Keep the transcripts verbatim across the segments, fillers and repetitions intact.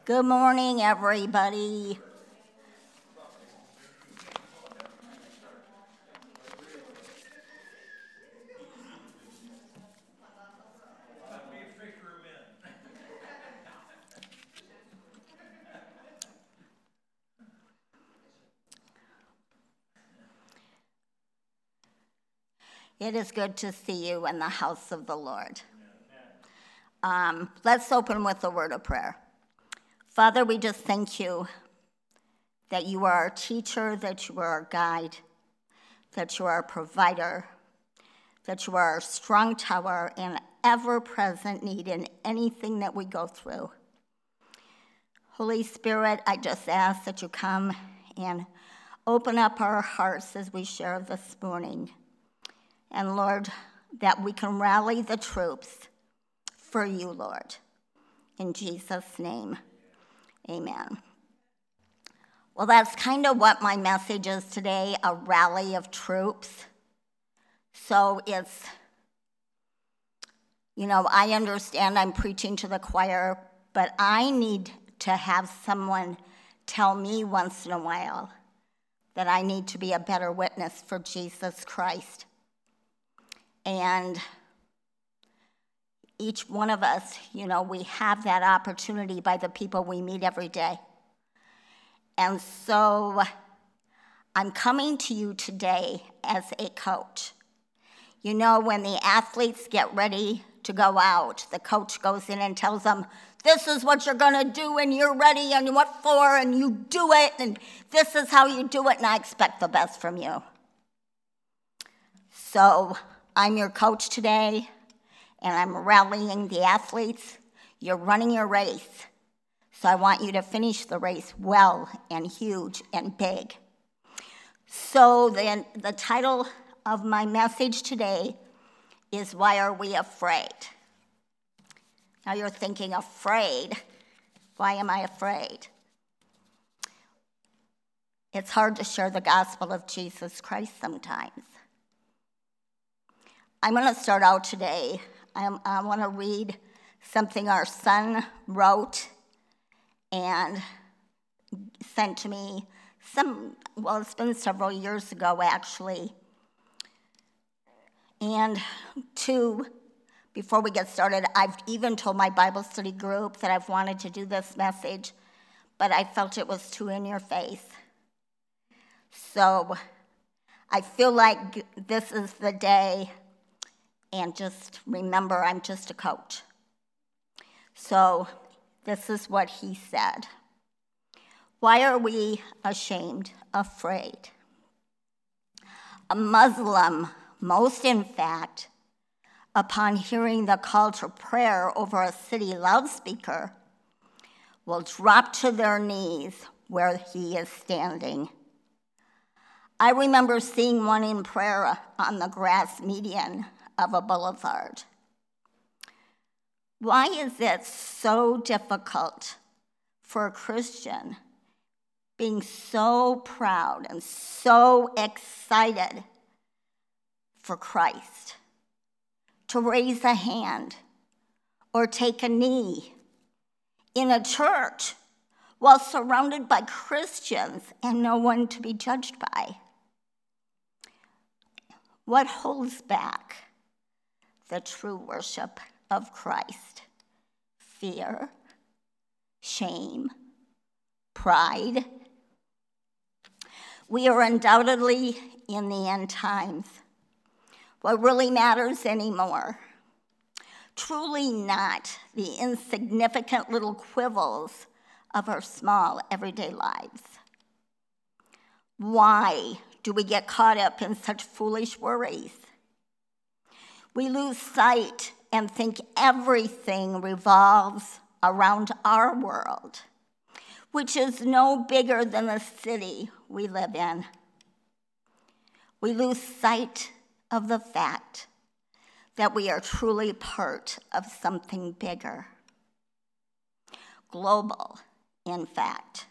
Good morning, everybody. It is good to see you in the house of the Lord. Um, let's open with a word of prayer. Father, we just thank you that you are our teacher, that you are our guide, that you are our provider, that you are our strong tower and ever-present need in anything that we go through. Holy Spirit, I just ask that you come and open up our hearts as we share this morning. And Lord, that we can rally the troops for you, Lord. In Jesus' name, amen. Well, that's kind of what my message is today, a rally of troops. So it's, you know, I understand I'm preaching to the choir, but I need to have someone tell me once in a while that I need to be a better witness for Jesus Christ. And each one of us, you know, we have that opportunity by the people we meet every day. And so I'm coming to you today as a coach. You know, when the athletes get ready to go out, the coach goes in and tells them, this is what you're going to do, and you're ready, and what for, and you do it, and this is how you do it, and I expect the best from you. So I'm your coach today, and I'm rallying the athletes. You're running your race, so I want you to finish the race well and huge and big. So then the title of my message today is, Why Are We Afraid? Now you're thinking, afraid? Why am I afraid? It's hard to share the gospel of Jesus Christ sometimes. I'm going to start out today. I'm, I want to read something our son wrote and sent to me some, well, it's been several years ago, actually. And two, before we get started, I've even told my Bible study group that I've wanted to do this message, but I felt it was too in your face. So I feel like this is the day, and just remember, I'm just a coach. So this is what he said. Why are we ashamed, afraid? A Muslim, most in fact, upon hearing the call to prayer over a city loudspeaker, will drop to their knees where he is standing. I remember seeing one in prayer on the grass median of a boulevard. Why is it so difficult for a Christian being so proud and so excited for Christ to raise a hand or take a knee in a church while surrounded by Christians and no one to be judged by? What holds back the true worship of Christ? Fear, shame, pride. We are undoubtedly in the end times. What really matters anymore? Truly not the insignificant little quibbles of our small everyday lives. Why do we get caught up in such foolish worries? We lose sight and think everything revolves around our world, which is no bigger than the city we live in. We lose sight of the fact that we are truly part of something bigger, global, in fact.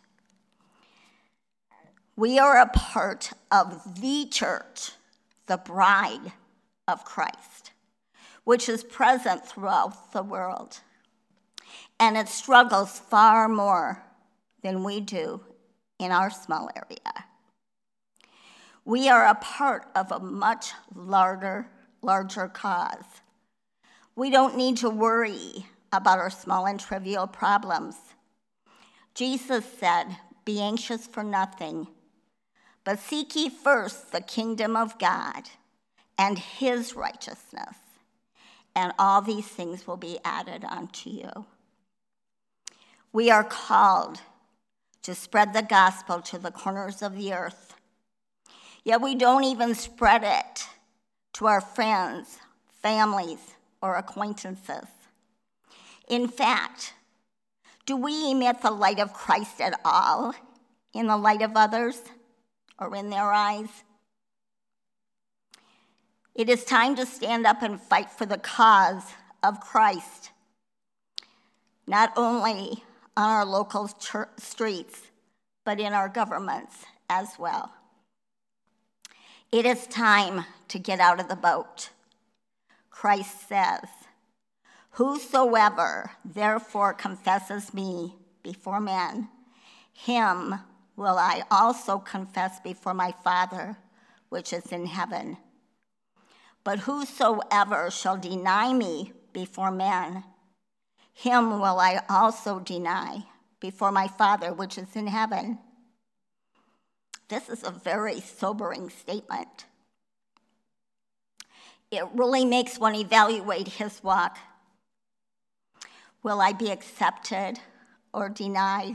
We are a part of the church, the bride of Christ, which is present throughout the world. and it struggles far more than we do in our small area. We are a part of a much larger, larger cause. We don't need to worry about our small and trivial problems. Jesus said, "Be anxious for nothing, but seek ye first the kingdom of God and his righteousness, and all these things will be added unto you." We are called to spread the gospel to the corners of the earth. Yet we don't even spread it to our friends, families, or acquaintances. In fact, do we emit the light of Christ at all in the light of others or in their eyes? It is time to stand up and fight for the cause of Christ, not only on our local church streets, but in our governments as well. It is time to get out of the boat. Christ says, "Whosoever therefore confesses me before men, him will I also confess before my Father which is in heaven. But whosoever shall deny me before men, him will I also deny before my Father which is in heaven." This is a very sobering statement. It really makes one evaluate his walk. Will I be accepted or denied?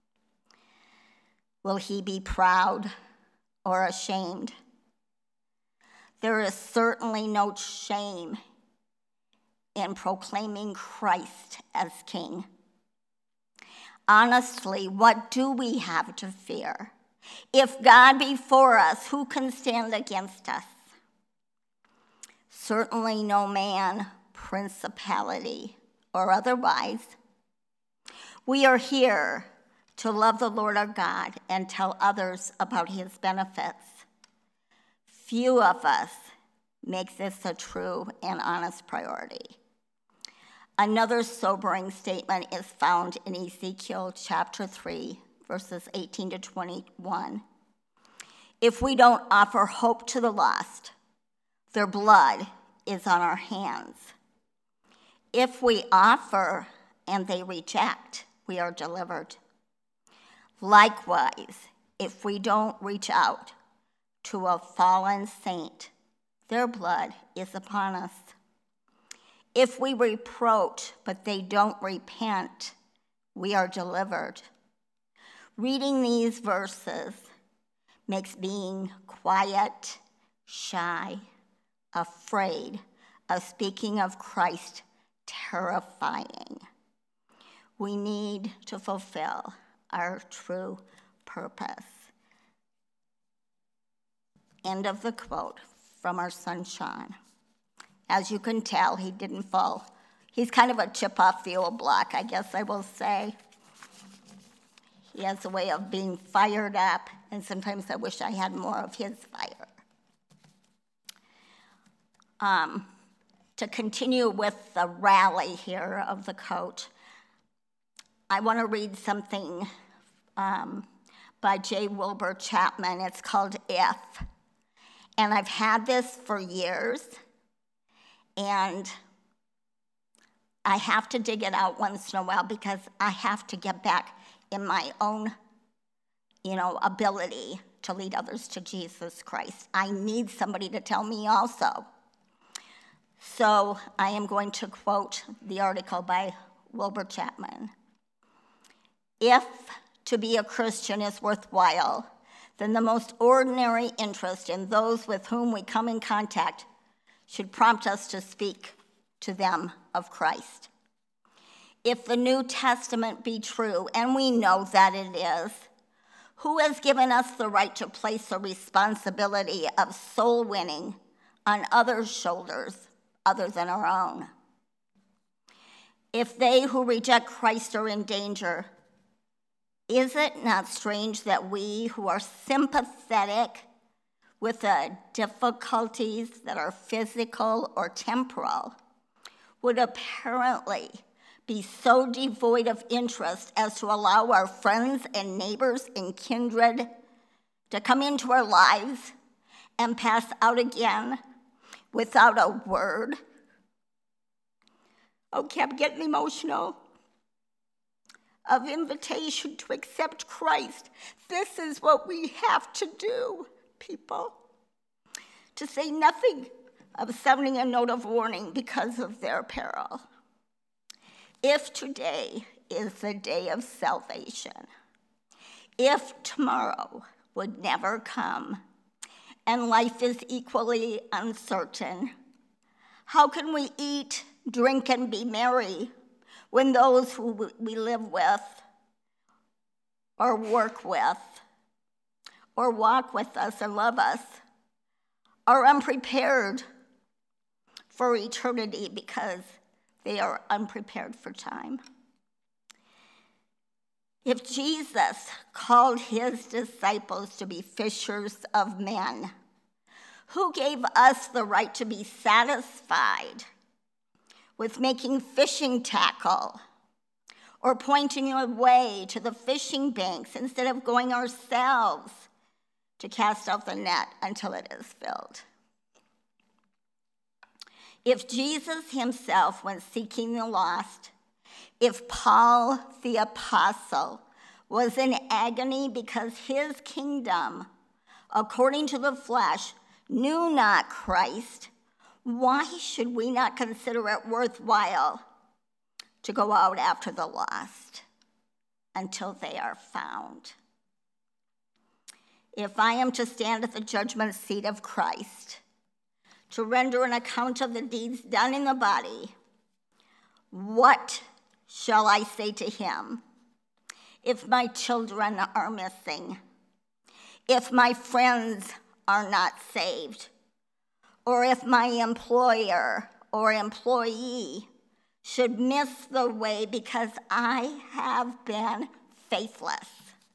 Will he be proud or ashamed? There is certainly no shame in proclaiming Christ as King. Honestly, what do we have to fear? If God be for us, who can stand against us? Certainly no man, principality, or otherwise. We are here to love the Lord our God and tell others about his benefits. Few of us make this a true and honest priority. Another sobering statement is found in Ezekiel chapter three, verses eighteen to twenty-one. If we don't offer hope to the lost, their blood is on our hands. If we offer and they reject, we are delivered. Likewise, if we don't reach out to a fallen saint, their blood is upon us. If we reproach, but they don't repent, we are delivered. Reading these verses makes being quiet, shy, afraid of speaking of Christ terrifying. We need to fulfill our true purpose. End of the quote from our son Sean. As you can tell, he didn't fall. He's kind of a chip off the old block, I guess I will say. He has a way of being fired up, and sometimes I wish I had more of his fire. Um, to continue with the rally here of the coach, I want to read something um, by J. Wilbur Chapman. It's called If. And I've had this for years, and I have to dig it out once in a while because I have to get back in my own, you know, ability to lead others to Jesus Christ. I need somebody to tell me also. So I am going to quote the article by Wilbur Chapman. If to be a Christian is worthwhile, then the most ordinary interest in those with whom we come in contact should prompt us to speak to them of Christ. If the New Testament be true, and we know that it is, who has given us the right to place the responsibility of soul winning on others' shoulders other than our own? If they who reject Christ are in danger, is it not strange that we who are sympathetic with the difficulties that are physical or temporal would apparently be so devoid of interest as to allow our friends and neighbors and kindred to come into our lives and pass out again without a word. Oh, kept getting emotional. Of invitation to accept Christ. This is what we have to do, people. To say nothing of sounding a note of warning because of their peril. If today is the day of salvation, if tomorrow would never come, and life is equally uncertain, how can we eat, drink, and be merry when those who we live with, or work with, or walk with us and love us are unprepared for eternity because they are unprepared for time? If Jesus called his disciples to be fishers of men, who gave us the right to be satisfied with making fishing tackle or pointing a way to the fishing banks instead of going ourselves to cast out the net until it is filled? If Jesus himself went seeking the lost, if Paul the apostle was in agony because his kingdom, according to the flesh, knew not Christ, why should we not consider it worthwhile to go out after the lost until they are found? If I am to stand at the judgment seat of Christ, to render an account of the deeds done in the body, what shall I say to him? If my children are missing, if my friends are not saved, or if my employer or employee should miss the way because I have been faithless.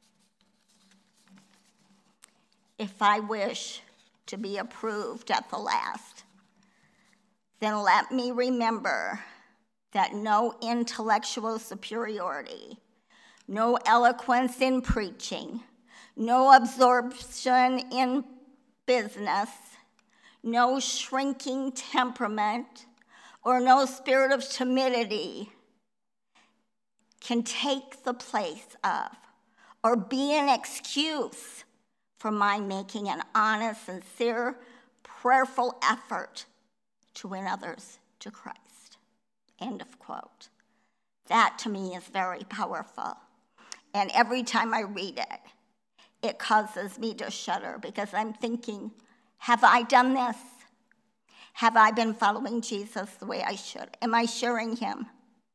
If I wish to be approved at the last, then let me remember that no intellectual superiority, no eloquence in preaching, no absorption in business, no shrinking temperament, or no spirit of timidity can take the place of or be an excuse for my making an honest, sincere, prayerful effort to win others to Christ. End of quote. That to me is very powerful. And every time I read it, it causes me to shudder because I'm thinking, have I done this? Have I been following Jesus the way I should? Am I sharing him?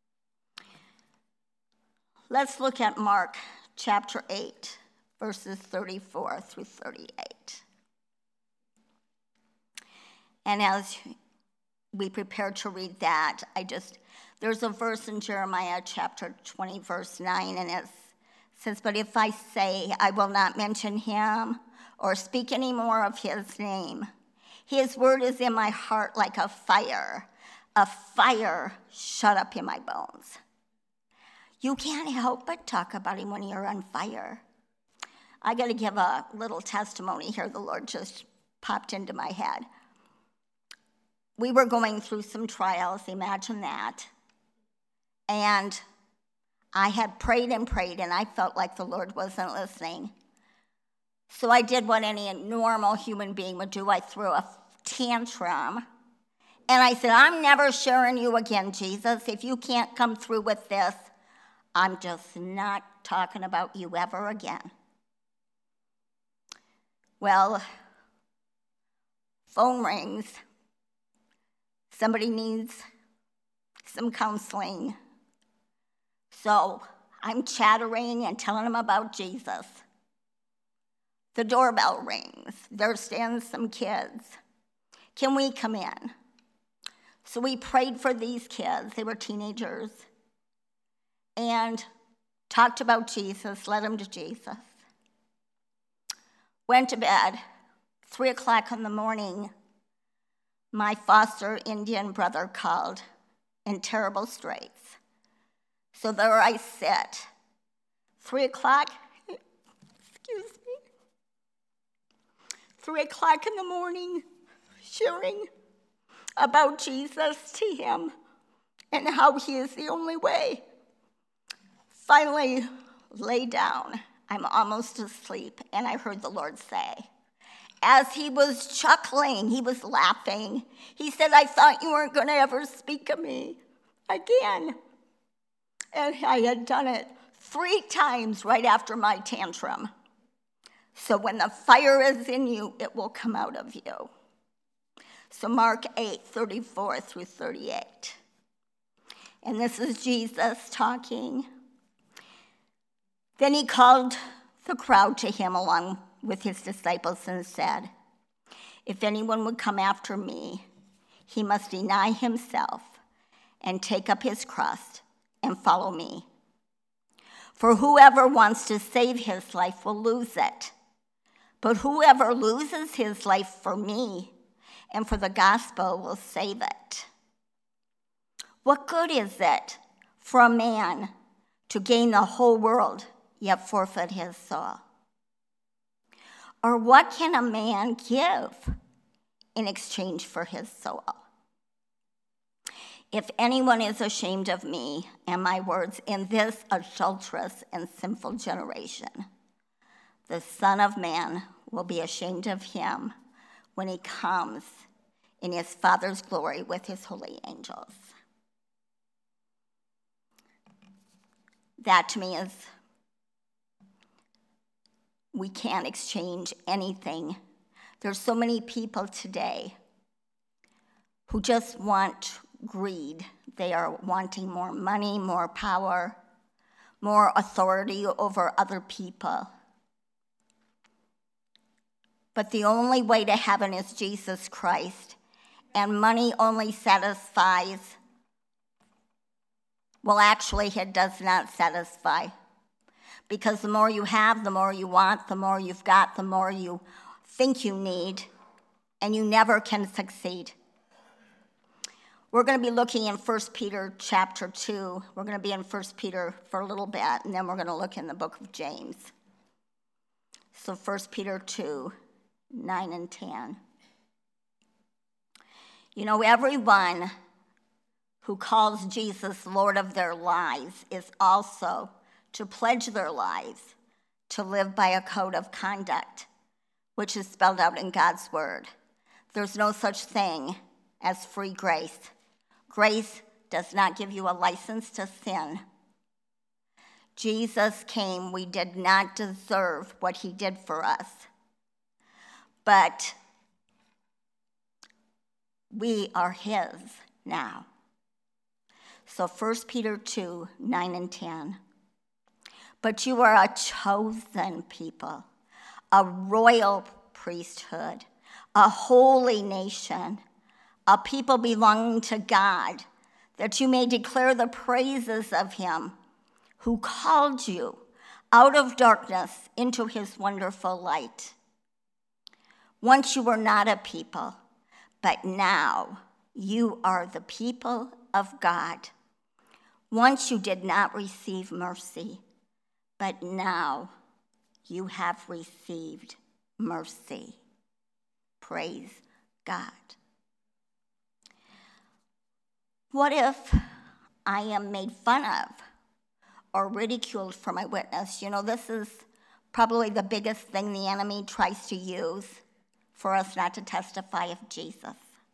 Let's look at Mark chapter eight, verses thirty-four through thirty-eight. And as we prepare to read that, I just, there's a verse in Jeremiah chapter twenty, verse nine, and it says, but if I say I will not mention him or speak any more of his name, his word is in my heart like a fire, a fire shut up in my bones. You can't help but talk about him when you're on fire. I got to give a little testimony here. The Lord just popped into my head. We were going through some trials, imagine that. And I had prayed and prayed, and I felt like the Lord wasn't listening. So I did what any normal human being would do. I threw a tantrum, and I said, I'm never sharing you again, Jesus. If you can't come through with this, I'm just not talking about you ever again. Well, phone rings. Somebody needs some counseling. So I'm chattering and telling them about Jesus. The doorbell rings. There stands some kids. Can we come in? So we prayed for these kids. They were teenagers. And talked about Jesus, led them to Jesus. Went to bed. Three o'clock in the morning, my foster Indian brother called in terrible straits. So there I sit, three o'clock, excuse me, three o'clock in the morning, sharing about Jesus to him and how he is the only way. Finally, lay down. I'm almost asleep, and I heard the Lord say, as he was chuckling, he was laughing. He said, I thought you weren't going to ever speak of me again. And I had done it three times right after my tantrum. So when the fire is in you, it will come out of you. So Mark eight, thirty-four through thirty-eight. And this is Jesus talking. Then he called the crowd to him along with his disciples and said, if anyone would come after me, he must deny himself and take up his cross and follow me. For whoever wants to save his life will lose it. But whoever loses his life for me and for the gospel will save it. What good is it for a man to gain the whole world, yet forfeit his soul? Or what can a man give in exchange for his soul? If anyone is ashamed of me and my words in this adulterous and sinful generation, the Son of Man will be ashamed of him when he comes in his Father's glory with his holy angels. That to me is, we can't exchange anything. There's so many people today who just want greed. They are wanting more money, more power, more authority over other people. But the only way to heaven is Jesus Christ, and money only satisfies. Well, actually, it does not satisfy. Because the more you have, the more you want, the more you've got, the more you think you need, and you never can succeed. We're going to be looking in First Peter chapter two. We're going to be in First Peter for a little bit, and then we're going to look in the book of James. So First Peter two, nine and ten. You know, everyone who calls Jesus Lord of their lives is also to pledge their lives to live by a code of conduct, which is spelled out in God's word. There's no such thing as free grace. Grace does not give you a license to sin. Jesus came, we did not deserve what he did for us, but we are his now. So First Peter two, nine and ten. But you are a chosen people, a royal priesthood, a holy nation, a people belonging to God, that you may declare the praises of him who called you out of darkness into his wonderful light. Once you were not a people, but now you are the people of God. Once you did not receive mercy, but now you have received mercy. Praise God. What if I am made fun of or ridiculed for my witness? You know, this is probably the biggest thing the enemy tries to use for us not to testify of Jesus.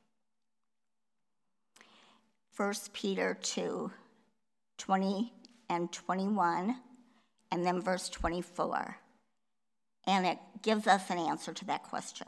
First Peter two, twenty and twenty-one. And then verse twenty-four. And it gives us an answer to that question.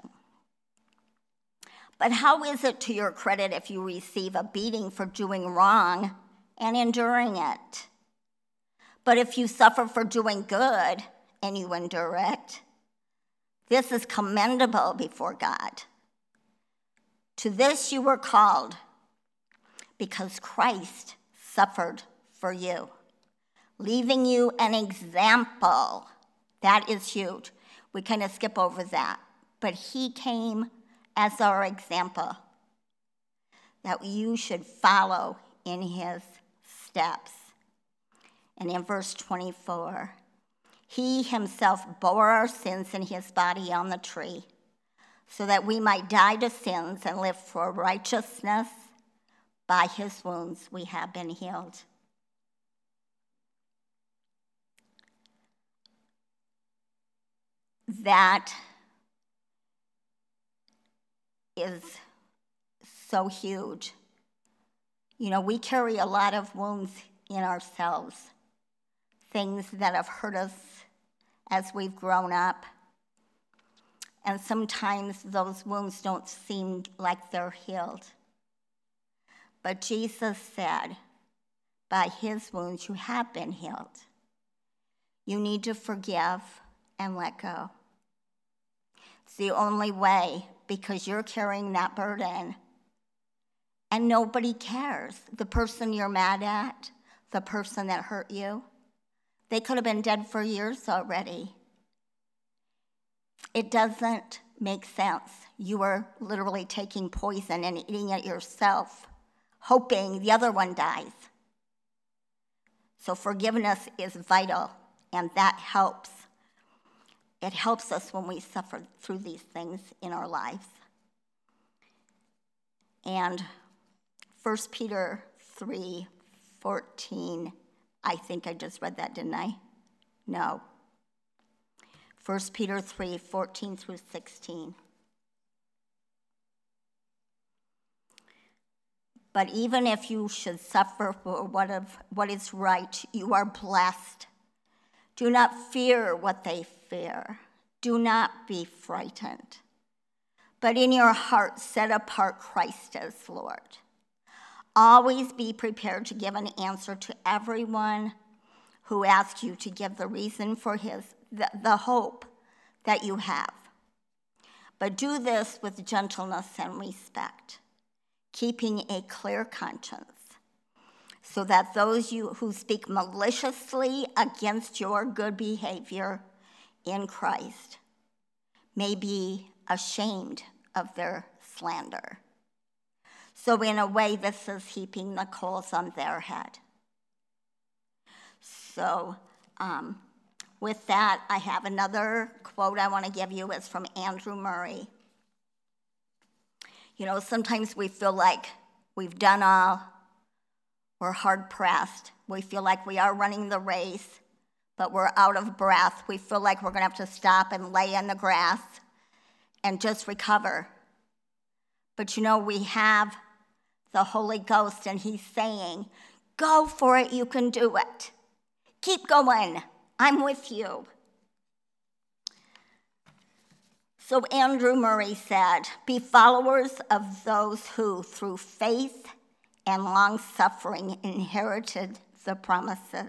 But how is it to your credit if you receive a beating for doing wrong and enduring it? But if you suffer for doing good and you endure it, this is commendable before God. To this you were called, because Christ suffered for you, leaving you an example. That is huge. We kind of skip over that. But he came as our example, that you should follow in his steps. And in verse twenty-four, he himself bore our sins in his body on the tree, so that we might die to sins and live for righteousness. By his wounds we have been healed. That is so huge. You know, we carry a lot of wounds in ourselves, things that have hurt us as we've grown up. And sometimes those wounds don't seem like they're healed. But Jesus said, by his wounds you have been healed. You need to forgive and let go. It's the only way, because you're carrying that burden and nobody cares. The person you're mad at, the person that hurt you, they could have been dead for years already. It doesn't make sense. You are literally taking poison and eating it yourself, hoping the other one dies. So forgiveness is vital, and that helps. It helps us when we suffer through these things in our lives. And First Peter three fourteen, I think I just read that, didn't I? No. First Peter three fourteen through sixteen. But even if you should suffer for what, of, what is right, you are blessed. Do not fear what they fear. Do not be frightened. But in your heart, set apart Christ as Lord. Always be prepared to give an answer to everyone who asks you to give the reason for his the, the hope that you have. But do this with gentleness and respect, keeping a clear conscience, so that those you who speak maliciously against your good behavior in Christ may be ashamed of their slander. So in a way, this is heaping the coals on their head. So um, with that, I have another quote I want to give you. It's from Andrew Murray. You know, sometimes we feel like we've done all, we're hard-pressed. We feel like we are running the race, but we're out of breath. We feel like we're going to have to stop and lay in the grass and just recover. But you know, we have the Holy Ghost, and he's saying, go for it, you can do it. Keep going, I'm with you. So Andrew Murray said, be followers of those who, through faith and long-suffering, inherited the promises.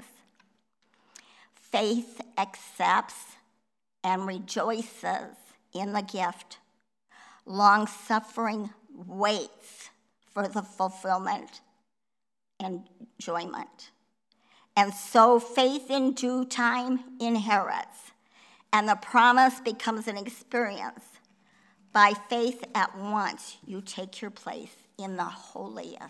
Faith accepts and rejoices in the gift. Long-suffering waits for the fulfillment and enjoyment. And so faith in due time inherits, and the promise becomes an experience. By faith at once, you take your place in the holiest.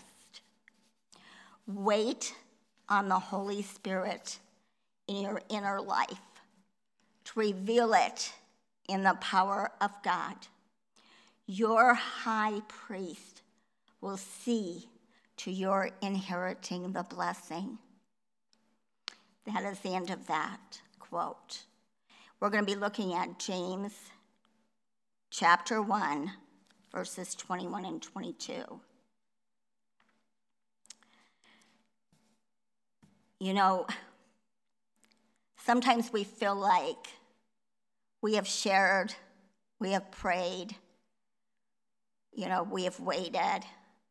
Wait on the Holy Spirit in your inner life to reveal it in the power of God. Your high priest will see to your inheriting the blessing. That is the end of that quote. We're going to be looking at James chapter one, verses twenty-one and twenty-two. You know, sometimes we feel like we have shared, we have prayed, you know, we have waited,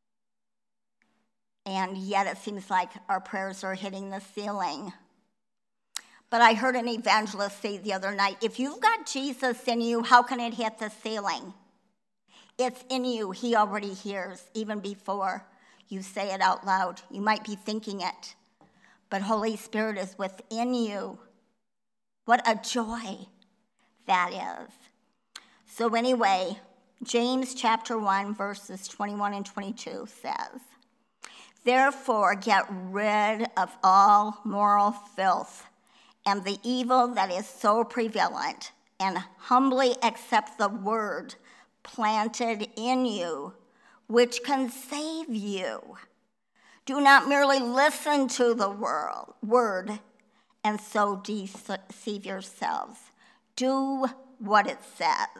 and yet it seems like our prayers are hitting the ceiling. But I heard an evangelist say the other night, if you've got Jesus in you, how can it hit the ceiling? It's in you. He already hears, even before you say it out loud. You might be thinking it, but Holy Spirit is within you. What a joy that is. So anyway, James chapter one, verses twenty-one and twenty-two says, Therefore, get rid of all moral filth and the evil that is so prevalent, and humbly accept the word planted in you, which can save you. Do not merely listen to the world, word and so deceive yourselves. Do what it says.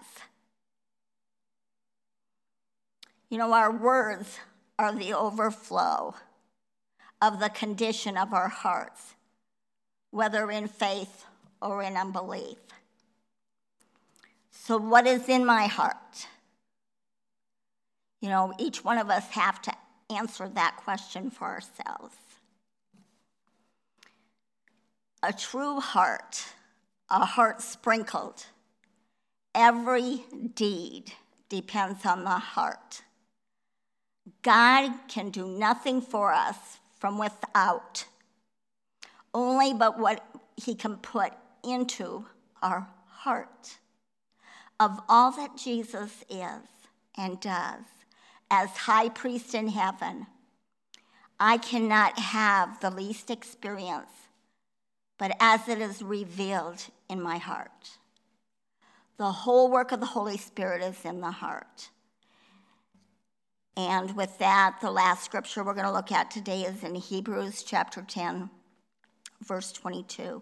You know, our words are the overflow of the condition of our hearts, whether in faith or in unbelief. So what is in my heart? You know, each one of us have to answer that question for ourselves. A true heart, a heart sprinkled, every deed depends on the heart. God can do nothing for us from without, only but what he can put into our heart. Of all that Jesus is and does as high priest in heaven, I cannot have the least experience, but as it is revealed in my heart. The whole work of the Holy Spirit is in the heart. And with that, the last scripture we're going to look at today is in Hebrews chapter ten, verse twenty-two.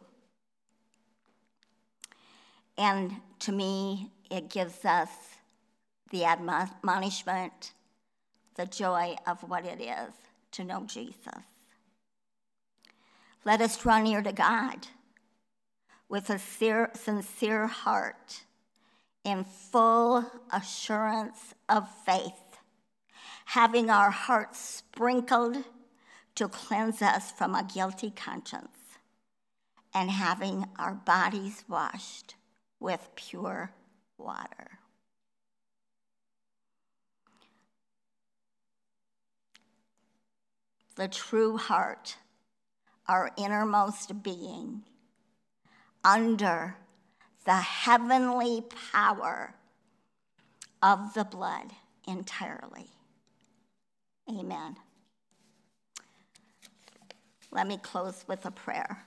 And to me, it gives us the admonishment, the joy of what it is to know Jesus. Let us draw near to God with a sincere heart in full assurance of faith, having our hearts sprinkled to cleanse us from a guilty conscience, and having our bodies washed with pure water. The true heart, our innermost being, under the heavenly power of the blood entirely. Amen. Let me close with a prayer.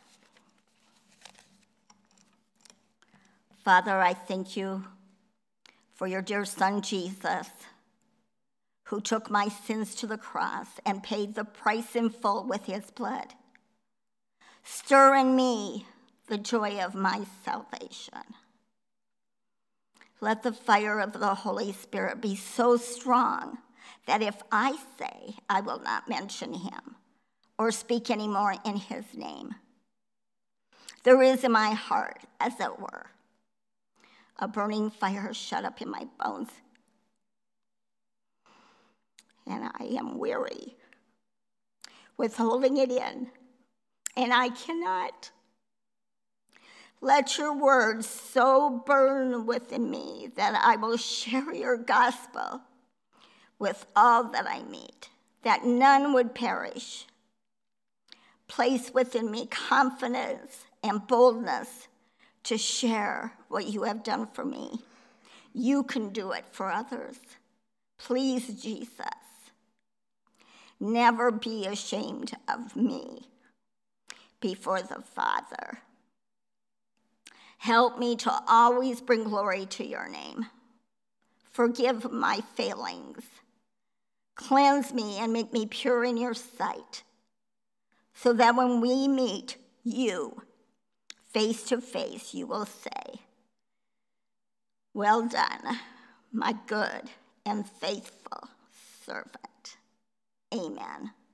Father, I thank you for your dear son, Jesus, who took my sins to the cross and paid the price in full with his blood. Stir in me the joy of my salvation. Let the fire of the Holy Spirit be so strong that if I say I will not mention him or speak anymore in his name, there is in my heart, as it were, a burning fire shut up in my bones. And I am weary with holding it in, and I cannot. Let your words so burn within me that I will share your gospel with all that I meet, that none would perish. Place within me confidence and boldness to share what you have done for me. You can do it for others. Please, Jesus, never be ashamed of me before the Father. Help me to always bring glory to your name. Forgive my failings. Cleanse me and make me pure in your sight, so that when we meet you face to face, you will say, "Well done, my good and faithful servant." Amen.